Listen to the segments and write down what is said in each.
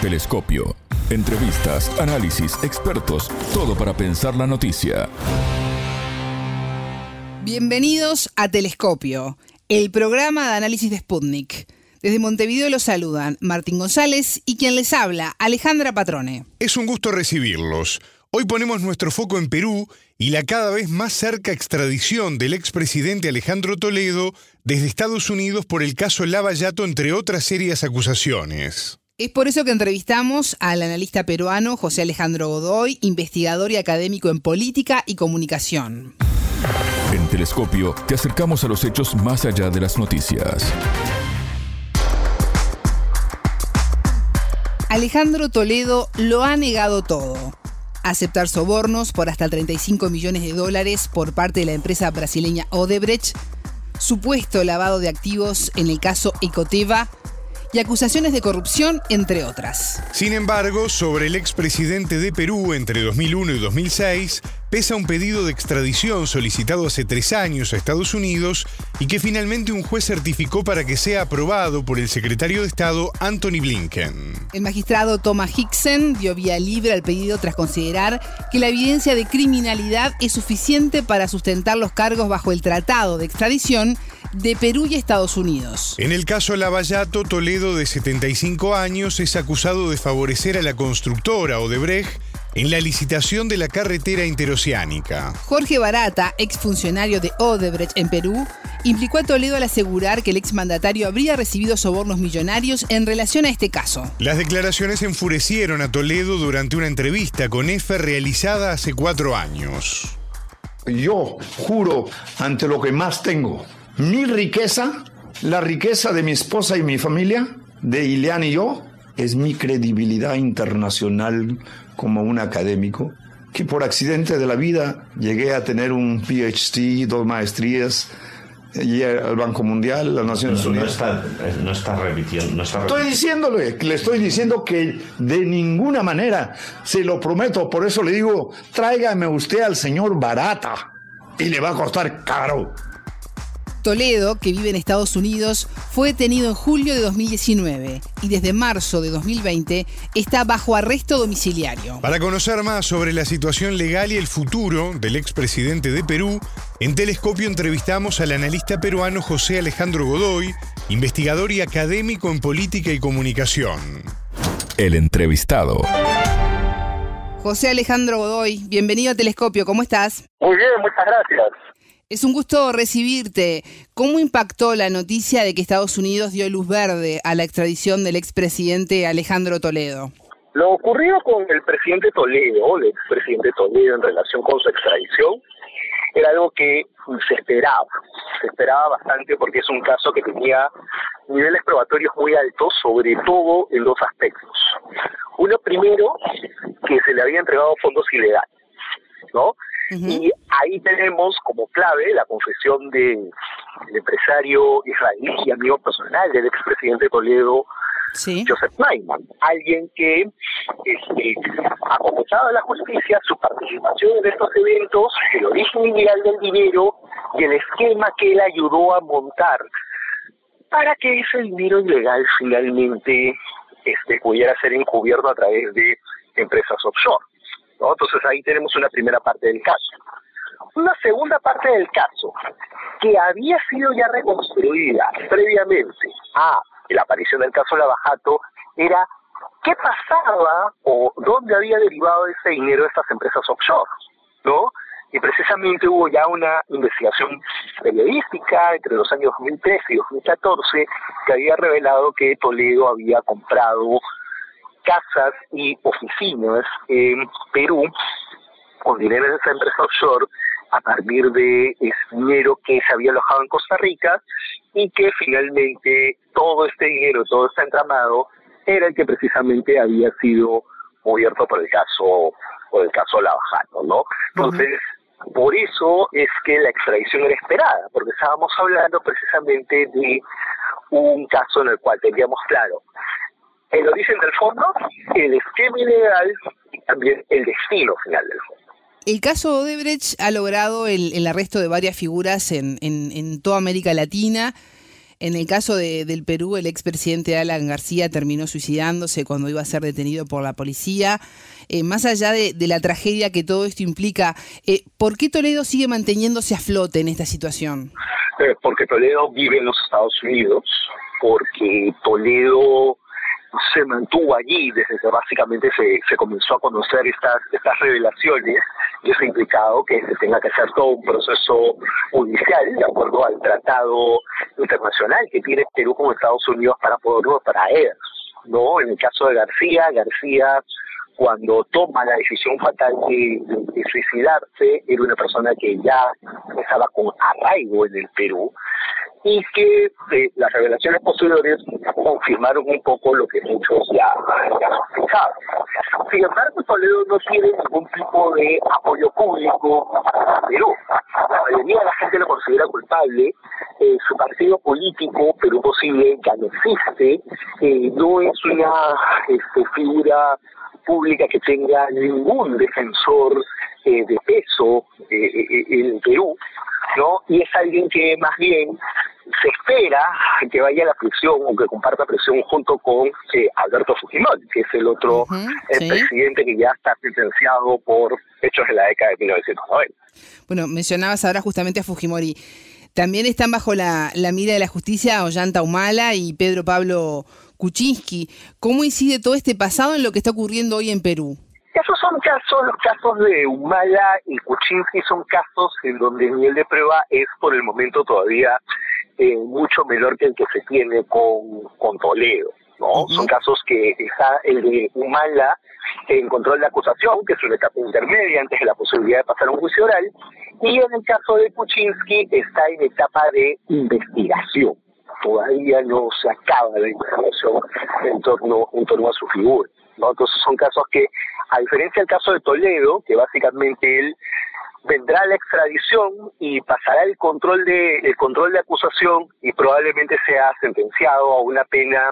Telescopio. Entrevistas, análisis, expertos, todo para pensar la noticia. Bienvenidos a Telescopio, el programa de análisis de Sputnik. Desde Montevideo los saludan Martín González y quien les habla, Alejandra Patrone. Es un gusto recibirlos. Hoy ponemos nuestro foco en Perú y la cada vez más cerca extradición del expresidente Alejandro Toledo desde Estados Unidos por el caso Lava Jato, entre otras serias acusaciones. Es por eso que entrevistamos al analista peruano José Alejandro Godoy, investigador y académico en política y comunicación. En Telescopio te acercamos a los hechos más allá de las noticias. Alejandro Toledo lo ha negado todo. Aceptar sobornos por hasta 35 millones de dólares por parte de la empresa brasileña Odebrecht, supuesto lavado de activos en el caso Ecoteva y acusaciones de corrupción, entre otras. Sin embargo, sobre el expresidente de Perú entre 2001 y 2006, pesa un pedido de extradición solicitado hace 3 años a Estados Unidos y que finalmente un juez certificó para que sea aprobado por el secretario de Estado Antony Blinken. El magistrado Thomas Hickson dio vía libre al pedido tras considerar que la evidencia de criminalidad es suficiente para sustentar los cargos bajo el Tratado de Extradición de Perú y Estados Unidos. En el caso Lava Jato, Toledo, de 75 años, es acusado de favorecer a la constructora Odebrecht en la licitación de la carretera interoceánica. Jorge Barata, exfuncionario de Odebrecht en Perú, implicó a Toledo al asegurar que el exmandatario habría recibido sobornos millonarios en relación a este caso. Las declaraciones enfurecieron a Toledo durante una entrevista con EFE realizada hace 4 años. Yo juro ante lo que más tengo, mi riqueza, la riqueza de mi esposa y mi familia, de Ileana y yo, es mi credibilidad internacional como un académico, que por accidente de la vida llegué a tener un PhD, 2 maestrías, llegué al Banco Mundial, las Naciones Unidas. No está repitiendo. Le estoy diciendo que de ninguna manera, se lo prometo, por eso le digo, tráigame usted al señor Barata y le va a costar caro. Toledo, que vive en Estados Unidos, fue detenido en julio de 2019 y desde marzo de 2020 está bajo arresto domiciliario. Para conocer más sobre la situación legal y el futuro del expresidente de Perú, en Telescopio entrevistamos al analista peruano José Alejandro Godoy, investigador y académico en política y comunicación. El entrevistado. José Alejandro Godoy, bienvenido a Telescopio, ¿cómo estás? Muy bien, muchas gracias. Es un gusto recibirte. ¿Cómo impactó la noticia de que Estados Unidos dio luz verde a la extradición del expresidente Alejandro Toledo? Lo ocurrido con el presidente Toledo, el expresidente Toledo, en relación con su extradición, era algo que se esperaba bastante, porque es un caso que tenía niveles probatorios muy altos, sobre todo en 2 aspectos. Uno, primero, que se le había entregado fondos ilegales, ¿no? Y ahí tenemos como clave la confesión del empresario israelí y amigo personal del expresidente Toledo, ¿sí? Joseph Naiman, alguien que ha confesado a la justicia su participación en estos eventos, el origen ilegal del dinero y el esquema que él ayudó a montar para que ese dinero ilegal finalmente pudiera ser encubierto a través de empresas offshore, ¿no? Entonces ahí tenemos una primera parte del caso. Una segunda parte del caso, que había sido ya reconstruida previamente a la aparición del caso Lava Jato, era qué pasaba o dónde había derivado ese dinero de estas empresas offshore, ¿no? Y precisamente hubo ya una investigación periodística entre los años 2013 y 2014 que había revelado que Toledo había comprado casas y oficinas en Perú con dinero de esa empresa offshore a partir de ese dinero que se había alojado en Costa Rica, y que finalmente todo este dinero, todo este entramado, era el que precisamente había sido cubierto por el caso Lava Jato, ¿no? Entonces, por eso es que la extradición era esperada, porque estábamos hablando precisamente de un caso en el cual teníamos claro el origen del fondo, el esquema ilegal y también el destino final del fondo. El caso Odebrecht ha logrado el arresto de varias figuras en toda América Latina. En el caso del Perú, el expresidente Alan García terminó suicidándose cuando iba a ser detenido por la policía. Más allá de la tragedia que todo esto implica, ¿por qué Toledo sigue manteniéndose a flote en esta situación? Porque Toledo vive en los Estados Unidos, porque Toledo se mantuvo allí desde que básicamente se comenzó a conocer estas revelaciones, y eso ha implicado que se tenga que hacer todo un proceso judicial de acuerdo al tratado internacional que tiene Perú con Estados Unidos para poderlo traer, ¿no? En el caso de García cuando toma la decisión fatal de suicidarse, era una persona que ya estaba con arraigo en el Perú, y que las revelaciones posteriores confirmaron un poco lo que muchos ya sospechaban. Sin embargo, Toledo no tiene ningún tipo de apoyo público a Perú. La mayoría de la gente lo considera culpable. Su partido político, Perú Posible, ya no existe. No es una figura pública que tenga ningún defensor de peso en Perú, ¿no? Y es alguien que más bien se espera que vaya a la prisión o que comparta prisión junto con Alberto Fujimori, que es el otro presidente que ya está sentenciado por hechos de la década de 1990. Bueno, mencionabas ahora justamente a Fujimori. También están bajo la mira de la justicia Ollanta Humala y Pedro Pablo Kuczynski. ¿Cómo incide todo este pasado en lo que está ocurriendo hoy en Perú? Esos son los casos de Humala y Kuczynski son casos en donde el nivel de prueba es por el momento todavía mucho menor que el que se tiene con Toledo, ¿no? Son casos que está el de Humala en control de acusación, que es una etapa intermedia antes de la posibilidad de pasar a un juicio oral, y en el caso de Kuczynski está en etapa de investigación. Todavía no se acaba la investigación en torno a su figura, ¿no? Entonces son casos que, a diferencia del caso de Toledo, que básicamente él vendrá a la extradición y pasará el control de acusación y probablemente sea sentenciado a una pena,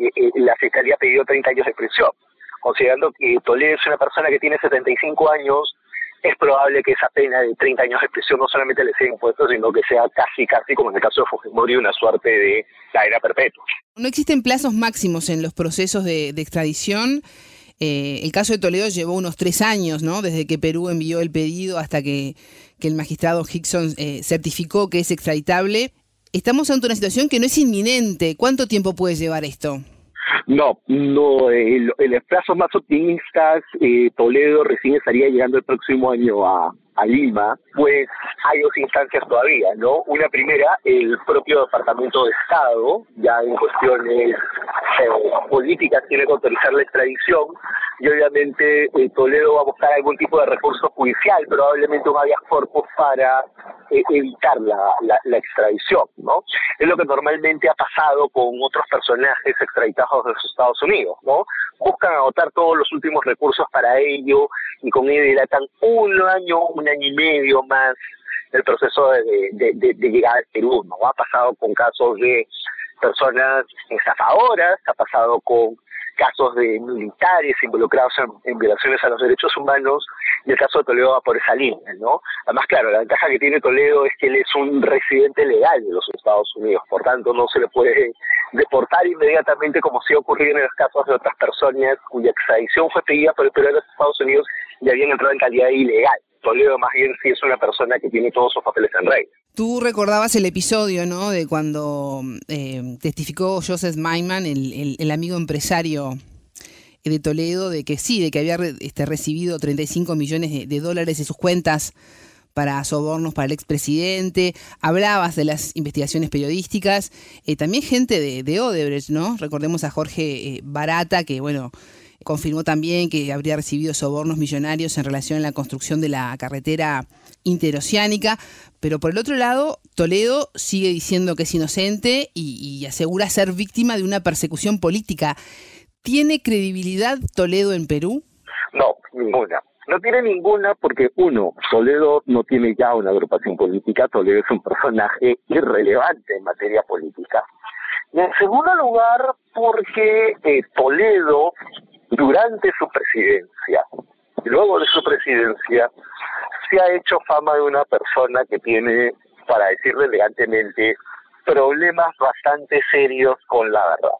la Fiscalía ha pedido 30 años de prisión. Considerando que Toledo es una persona que tiene 75 años, es probable que esa pena de 30 años de prisión no solamente le sea impuesto, sino que sea casi como en el caso de Fujimori, una suerte de cadena perpetua. No existen plazos máximos en los procesos de extradición. El caso de Toledo llevó unos 3 años, ¿no? Desde que Perú envió el pedido hasta que el magistrado Hickson certificó que es extraditable. Estamos ante una situación que no es inminente. ¿Cuánto tiempo puede llevar esto? No, en los plazos más optimistas, Toledo recién estaría llegando el próximo año a Lima, pues hay 2 instancias todavía, ¿no? Una primera, el propio Departamento de Estado, ya en cuestiones políticas tiene que autorizar la extradición, y obviamente Toledo va a buscar algún tipo de recurso judicial, probablemente un habeas corpus para evitar la extradición, ¿no? Es lo que normalmente ha pasado con otros personajes extraditados de los Estados Unidos, ¿no? Buscan agotar todos los últimos recursos para ello y con ello dilatan un año y medio más el proceso de llegar al Perú, ¿no? Ha pasado con casos de personas estafadoras, ha pasado con casos de militares involucrados en violaciones a los derechos humanos, y el caso de Toledo va por esa línea, ¿no? Además, claro, la ventaja que tiene Toledo es que él es un residente legal de los Estados Unidos, por tanto no se le puede deportar inmediatamente como sí ha ocurrido en los casos de otras personas cuya extradición fue pedida por el Perú de los Estados Unidos y habían entrado en calidad ilegal. Toledo más bien sí es una persona que tiene todos sus papeles en regla. Tú recordabas el episodio, ¿no? De cuando testificó Joseph Maiman, el amigo empresario de Toledo, de que había recibido 35 millones de dólares de sus cuentas para sobornos para el expresidente. Hablabas de las investigaciones periodísticas, también gente de Odebrecht, ¿no? Recordemos a Jorge Barata, que bueno, confirmó también que habría recibido sobornos millonarios en relación a la construcción de la carretera interoceánica, pero por el otro lado, Toledo sigue diciendo que es inocente y asegura ser víctima de una persecución política. ¿Tiene credibilidad Toledo en Perú? No, ninguna. No tiene ninguna porque, uno, Toledo no tiene ya una agrupación política, Toledo es un personaje irrelevante en materia política. Y en segundo lugar, porque Toledo, durante su presidencia, y luego de su presidencia, se ha hecho fama de una persona que tiene, para decirlo elegantemente, problemas bastante serios con la verdad,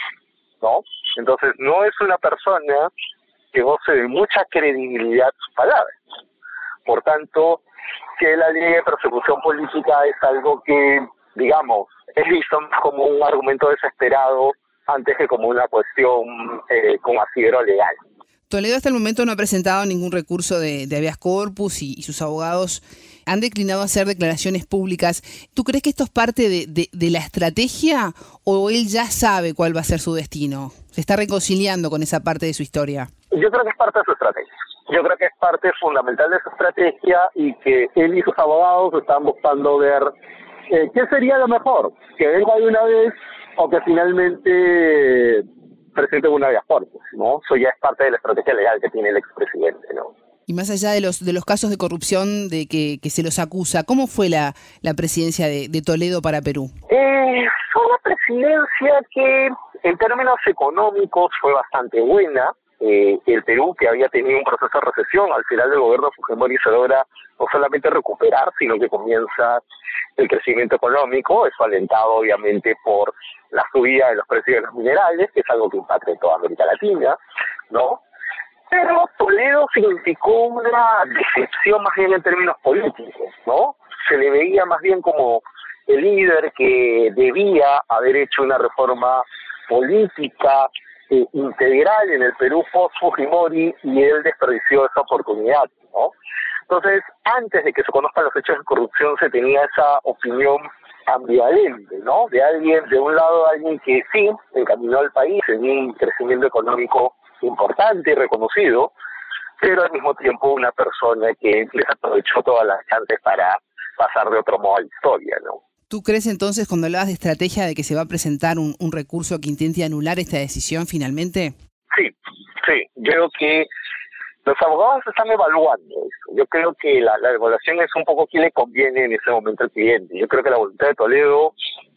¿no? Entonces, no es una persona que goce de mucha credibilidad sus palabras. Por tanto, que la ley de persecución política es algo que, digamos, es visto como un argumento desesperado antes que como una cuestión con asidero legal. Toledo hasta el momento no ha presentado ningún recurso de habeas corpus y sus abogados han declinado hacer declaraciones públicas. ¿Tú crees que esto es parte de la estrategia o él ya sabe cuál va a ser su destino? ¿Se está reconciliando con esa parte de su historia? Yo creo que es parte de su estrategia. Yo creo que es parte fundamental de su estrategia y que él y sus abogados están buscando ver qué sería lo mejor, que venga de una vez o que finalmente presente una habeas corpus, ¿no? Eso ya es parte de la estrategia legal que tiene el expresidente, ¿no? Y más allá de los casos de corrupción de que se los acusa, ¿cómo fue la presidencia de Toledo para Perú? Fue una presidencia que en términos económicos fue bastante buena. El Perú, que había tenido un proceso de recesión, al final del gobierno de Fujimori se logra no solamente recuperar, sino que comienza el crecimiento económico, eso alentado obviamente por la subida de los precios de los minerales, que es algo que impacta en toda América Latina, ¿no? Pero Toledo significó una decepción más bien en términos políticos, ¿no? Se le veía más bien como el líder que debía haber hecho una reforma política integral en el Perú post-Fujimori y él desperdició esa oportunidad, ¿no? Entonces, antes de que se conozcan los hechos de corrupción se tenía esa opinión ambivalente, ¿no? De un lado alguien que sí encaminó al país en un crecimiento económico importante y reconocido, pero al mismo tiempo una persona que desaprovechó todas las chances para pasar de otro modo a la historia, ¿no? ¿Tú crees entonces, cuando hablabas de estrategia, de que se va a presentar un recurso que intente anular esta decisión finalmente? Sí. Yo creo que los abogados están evaluando eso. Yo creo que la evaluación es un poco qué le conviene en ese momento al cliente. Yo creo que la voluntad de Toledo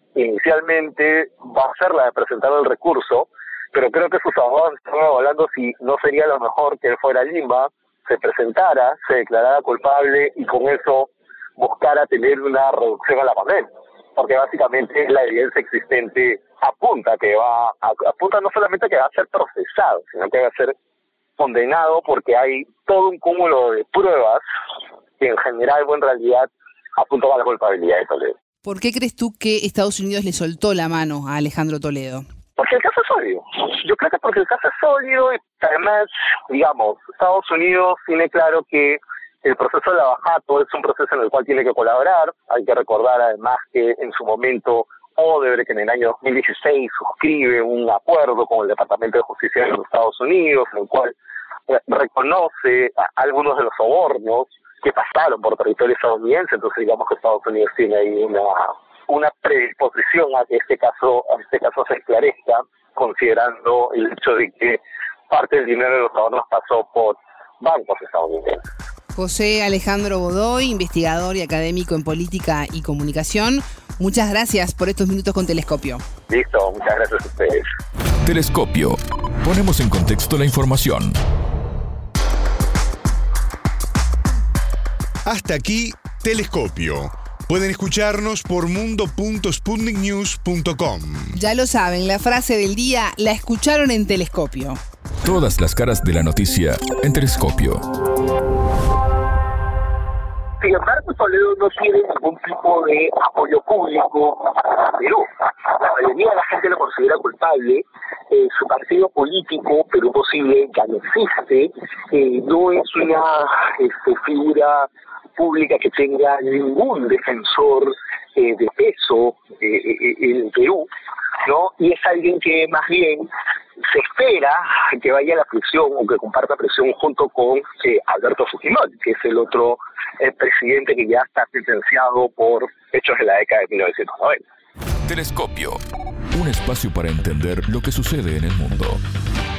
inicialmente va a ser la de presentar el recurso, pero creo que sus abogados están evaluando si no sería lo mejor que él fuera a Lima, se presentara, se declarara culpable y con eso buscara tener una reducción a la condena, porque básicamente la evidencia existente apunta no solamente a que va a ser procesado, sino que va a ser condenado, porque hay todo un cúmulo de pruebas que en general o en realidad apuntan a la culpabilidad de Toledo. ¿Por qué crees tú que Estados Unidos le soltó la mano a Alejandro Toledo? Porque el caso es sólido. Yo creo que porque el caso es sólido y además, digamos, Estados Unidos tiene claro que el proceso de Lavajato es un proceso en el cual tiene que colaborar. Hay que recordar además que en su momento Odebrecht en el año 2016 suscribe un acuerdo con el Departamento de Justicia de los Estados Unidos, en el cual reconoce algunos de los sobornos que pasaron por territorio estadounidense. Entonces digamos que Estados Unidos tiene ahí una predisposición a que este caso se esclarezca, considerando el hecho de que parte del dinero de los sobornos pasó por bancos estadounidenses. José Alejandro Godoy, investigador y académico en política y comunicación, muchas gracias por estos minutos con Telescopio. Listo, muchas gracias a ustedes. Telescopio. Ponemos en contexto la información. Hasta aquí, Telescopio. Pueden escucharnos por mundo.sputniknews.com. Ya lo saben, la frase del día la escucharon en Telescopio. Todas las caras de la noticia en Telescopio. Sin embargo, Toledo no tiene ningún tipo de apoyo público a Perú. La mayoría de la gente lo considera culpable. Su partido político, Perú Posible, ya no existe. No es una figura pública que tenga ningún defensor de peso en Perú, ¿no? Y es alguien que más bien se espera que vaya a la prisión o que comparta prisión junto con Alberto Fujimori, que es el otro presidente que ya está sentenciado por hechos de la década de 1990. Telescopio. Un espacio para entender lo que sucede en el mundo.